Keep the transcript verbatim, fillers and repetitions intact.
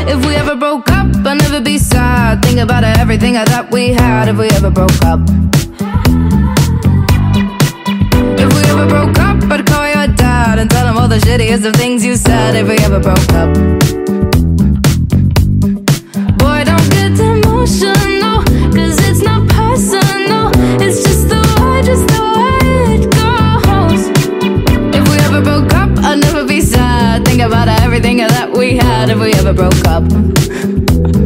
If we ever broke up, I'd never be sad. Think about everything I thought we had. If we ever broke up, if we ever broke up, I'd call your dad and tell him all the shittiest of things you said. If we ever broke up, boy, don't get emotional, cause it's not personal. It's just the way, just the way it goes. If we ever broke up, I'd never be sad. Think about everything that we had. If we ever broke up.